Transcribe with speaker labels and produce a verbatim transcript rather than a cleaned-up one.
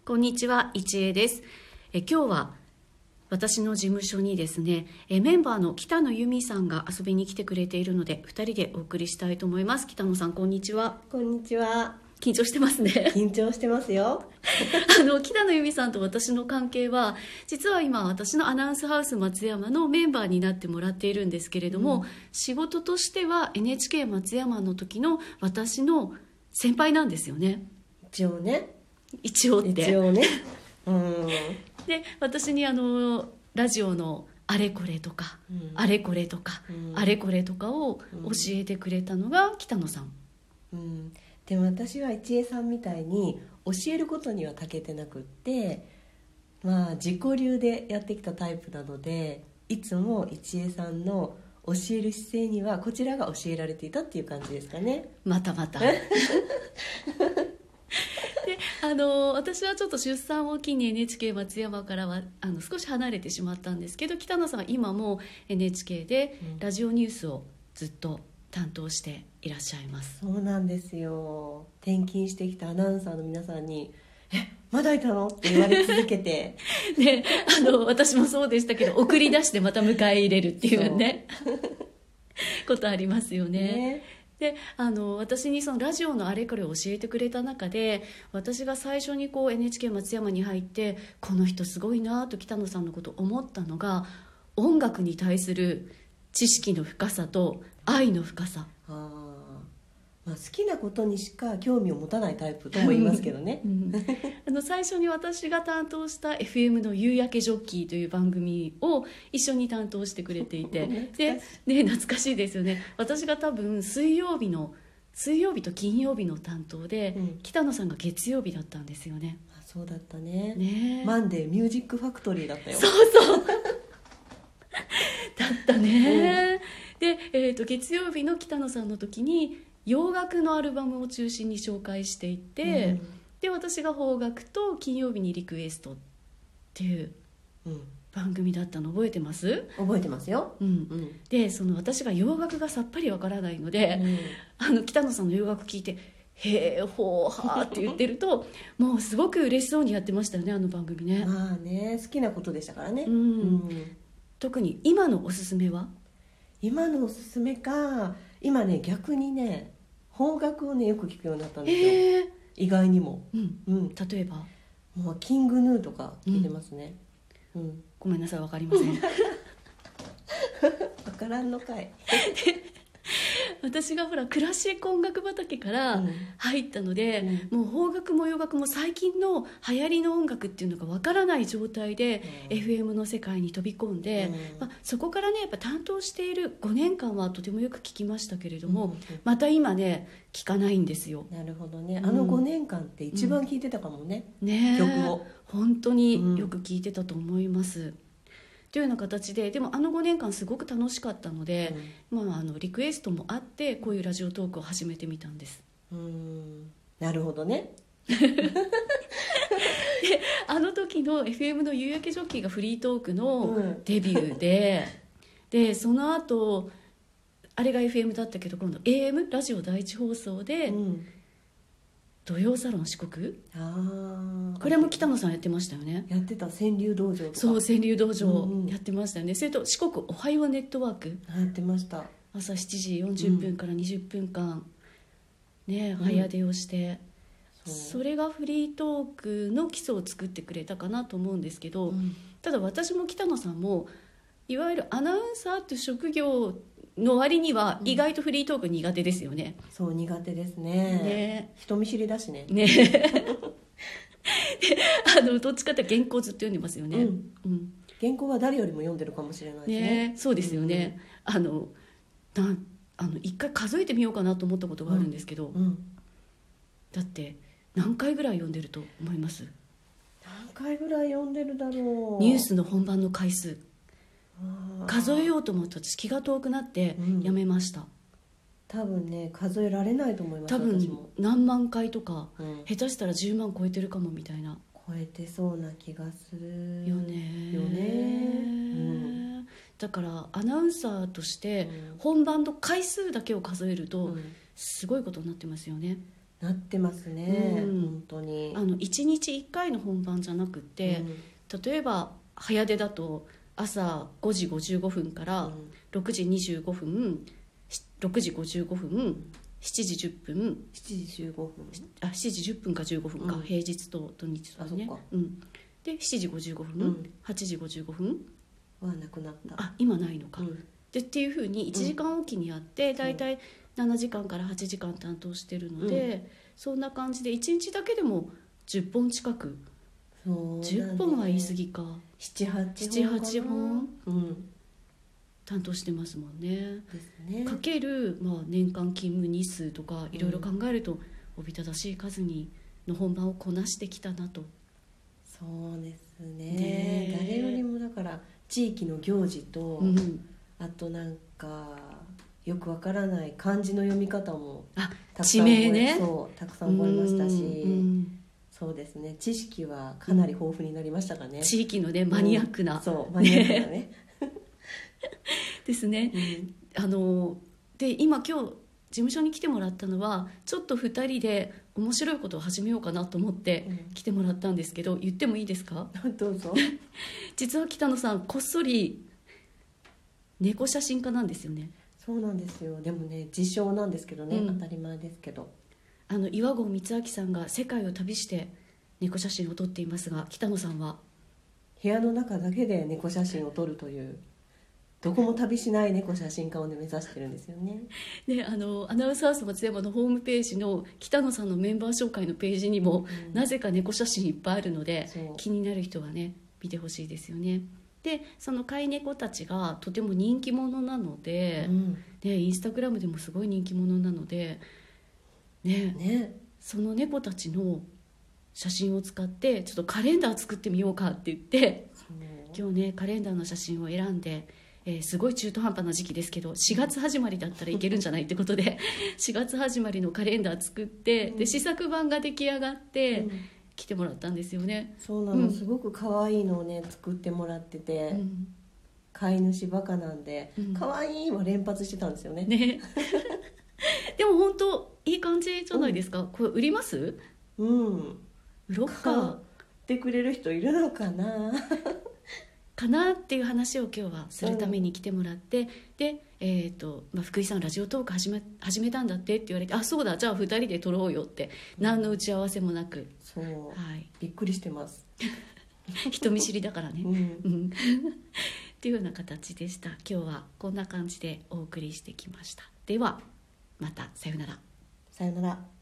Speaker 1: こんにちは、一恵です。え今日は私の事務所にですね、えメンバーの北野由美さんが遊びに来てくれているので、ふたりでお送りしたいと思います。北野さん、こんにちは。
Speaker 2: こんにちは。
Speaker 1: 緊張してますね。
Speaker 2: 緊張してますよ。
Speaker 1: あの北野由美さんと私の関係は、実は今私のアナウンスハウス松山のメンバーになってもらっているんですけれども、うん、仕事としては エヌエイチケー 松山の時の私の先輩なんですよね。
Speaker 2: 一応ね。
Speaker 1: 一応って。
Speaker 2: 一応ね。うん。
Speaker 1: で、私にあのラジオのあれこれとか、うん、あれこれとか、うん、あれこれとかを教えてくれたのが北野さん。
Speaker 2: うん、でも私は一恵さんみたいに教えることには長けてなくって、まあ自己流でやってきたタイプなので、いつも一恵さんの教える姿勢にはこちらが教えられていたっていう感じですかね。
Speaker 1: またまた。であの私はちょっと出産を機に エヌエイチケー 松山からはあの少し離れてしまったんですけど、北野さんは今も エヌエイチケー でラジオニュースをずっと担当していらっしゃいます。
Speaker 2: そうなんですよ。転勤してきたアナウンサーの皆さんに「えまだいたの?」って言われ続けて
Speaker 1: であの私もそうでしたけど、送り出してまた迎え入れるっていうねことありますよね。ねであの私にそのラジオのあれこれを教えてくれた中で、私が最初にこう エヌエイチケー 松山に入って、この人すごいなと北野さんのことを思ったのが、音楽に対する知識の深さと愛の深さ。
Speaker 2: あ、まあ、好きなことにしか興味を持たないタイプとも言いますけどね、うん、
Speaker 1: あの最初に私が担当した エフエム の夕焼けジョッキーという番組を一緒に担当してくれていてで、ね、懐かしいですよね。私が多分水曜日の水曜日と金曜日の担当で、うん、北野さんが月曜日だったんですよね。
Speaker 2: あ、そうだったね。
Speaker 1: ね、
Speaker 2: マンデーミュージックファクトリーだったよ。
Speaker 1: そうそうだったね、うん、で、えーと、月曜日の北野さんの時に洋楽のアルバムを中心に紹介していて、うん、で私が邦楽と金曜日にリクエストっていう番組だったの覚えてます？
Speaker 2: 覚えてますよ、
Speaker 1: うんうん、でその私が洋楽がさっぱりわからないので、うん、あの北野さんの洋楽聞いてへーほーはーって言ってるともうすごく嬉しそうにやってましたよね、あの番組ね。
Speaker 2: まあね、好きなことでしたからね、
Speaker 1: うんうん、特に今のおすすめは？
Speaker 2: 今のおすすめか、今ね逆にね邦楽をねよく聞くようになったんですよ、
Speaker 1: えー、
Speaker 2: 意外にも、
Speaker 1: うんうん、例えば
Speaker 2: もうキングヌーとか聞いてますね、うんうん、
Speaker 1: ごめんなさい、分かりません分
Speaker 2: からんのかい
Speaker 1: 私がほらクラシック音楽畑から入ったので、うん、もう邦楽も洋楽も最近の流行りの音楽っていうのが分からない状態で、うん、エフエム の世界に飛び込んで、うん、まあ、そこからねやっぱ担当しているごねんかんはとてもよく聞きましたけれども、うん、また今ね聞かないんですよ。
Speaker 2: なるほどね、あのごねんかんって一番聴いてたかもね、
Speaker 1: うん、ね、
Speaker 2: 曲を
Speaker 1: 本当によく聴いてたと思います、うんというような形で、でもあのごねんかんすごく楽しかったので、うん、まあ、あのリクエストもあってこういうラジオトークを始めてみたんです。
Speaker 2: うーん、なるほどね
Speaker 1: であの時の エフエム の夕焼けジョッキーがフリートークのデビューで、うん、でその後あれが エフエム だったけど今度 エーエム ラジオ第一放送で、うん、土曜サロン四国、あ、これも北野さんやってましたよね。
Speaker 2: やってた、川柳道場とか。
Speaker 1: そう川柳道場やってましたよね、うんうん、それと四国おはようネットワーク
Speaker 2: やってました。
Speaker 1: 朝しちじよんじゅっぷんからにじゅっぷんかん、うん、ね、早出をして、うん、そ, それがフリートークの基礎を作ってくれたかなと思うんですけど、うん、ただ私も北野さんもいわゆるアナウンサーという職業の割には意外とフリートーク苦手ですよね、
Speaker 2: うん、そう苦手です ね, ね人見知りだしね
Speaker 1: ねあのどっちかって原稿ずっと読んでますよね、うん
Speaker 2: うん、原稿は誰よりも読んでるかもしれないです ね,
Speaker 1: ねそうですよね、うん、あのなあの一回数えてみようかなと思ったことがあるんですけど、うんうん、だって何回ぐらい読んでると思います？
Speaker 2: 何回ぐらい読んでるだろう。
Speaker 1: ニュースの本番の回数数えようと思って私気が遠くなってやめました、うん、
Speaker 2: 多分ね数えられないと思います。
Speaker 1: 多分何万回とか、うん、下手したらじゅうまん超えてるかもみたいな。
Speaker 2: 超えてそうな気がする
Speaker 1: よね
Speaker 2: よね、
Speaker 1: うん、だからアナウンサーとして本番の回数だけを数えるとすごいことになってますよね、
Speaker 2: なってますね、
Speaker 1: うん、
Speaker 2: 本当に
Speaker 1: あのいちにちいっかいの本番じゃなくて、うん、例えば早出だと朝ごじごじゅうごふんからろくじにじゅうごふん、ろくじごじゅうごふん、しちじじゅっぷん、
Speaker 2: しちじじゅうごふん、
Speaker 1: あしちじじゅっぷんかじゅうごふんか、うん、平日と土日とかね、うん、でしちじごじゅうごふん、うん、はちじごじゅうごふん
Speaker 2: はなくなった、
Speaker 1: あ今ないのか、うん、でっていうふうにいちじかんおきにやって、うん、だいたいななじかんからはちじかん担当してるので、うん、そんな感じでいちにちだけでもじゅっぽん近く、
Speaker 2: そう
Speaker 1: じゅっぽんは言い過ぎか、
Speaker 2: ななはちほん、うん、
Speaker 1: 担当してますもんね。
Speaker 2: ですね。
Speaker 1: かける、まあ、年間勤務日数とかいろいろ考えると、うん、おびただしい数にの本番をこなしてきたなと。
Speaker 2: そうですね。ね誰よりもだから地域の行事と、うん、あとなんかよくわからない漢字の読み方も
Speaker 1: あ
Speaker 2: たくさん覚え、
Speaker 1: 地名ね、
Speaker 2: そうたくさん覚えましたし、うん、そうですね、知識はかなり豊富になりましたかね、
Speaker 1: うん、地域のねマニアックな、
Speaker 2: うん、そうマニアックなね
Speaker 1: ですね、うん、あので今今日事務所に来てもらったのはちょっとふたりで面白いことを始めようかなと思って来てもらったんですけど、言ってもいいですか？
Speaker 2: どうぞ
Speaker 1: 実は北野さんこっそり猫写真家なんですよね。
Speaker 2: そうなんですよ。でもね自称なんですけどね、うん、当たり前ですけど、
Speaker 1: あの岩合光明さんが世界を旅して猫写真を撮っていますが、北野さんは
Speaker 2: 部屋の中だけで猫写真を撮るというどこも旅しない猫写真家を、ね、目指してるんですよね。
Speaker 1: であのアナウンサース松山のホームページの北野さんのメンバー紹介のページにも、うん、なぜか猫写真いっぱいあるので気になる人はね見てほしいですよね。でその飼い猫たちがとても人気者なので、うん、でインスタグラムでもすごい人気者なので、ね
Speaker 2: ね、
Speaker 1: その猫たちの写真を使ってちょっとカレンダー作ってみようかって言って今日ねカレンダーの写真を選んで、えー、すごい中途半端な時期ですけどしがつ始まりだったらいけるんじゃないってことでしがつ始まりのカレンダー作って、うん、で試作版が出来上がって、うん来てもらったんですよね。
Speaker 2: そうなの、うん、すごく可愛いのをね作ってもらってて、うん、飼い主バカなんで、うん、可愛いは連発してたんですよね。
Speaker 1: ねでも本当いい感じじゃないですか、うん、これ売ります？
Speaker 2: うん
Speaker 1: 売ろっか。
Speaker 2: 買ってくれる人いるのかな
Speaker 1: かなっていう話を今日はするために来てもらって、うん、で、えーとまあ、福井さんラジオトーク始め、始めたんだってって言われて、あそうだじゃあふたりで撮ろうよって、うん、何の打ち合わせもなく、
Speaker 2: そう、
Speaker 1: はい、
Speaker 2: びっくりしてます
Speaker 1: 人見知りだからね、
Speaker 2: うんうん、
Speaker 1: っていうような形でした。今日はこんな感じでお送りしてきました。ではまたさよなら。
Speaker 2: さよなら。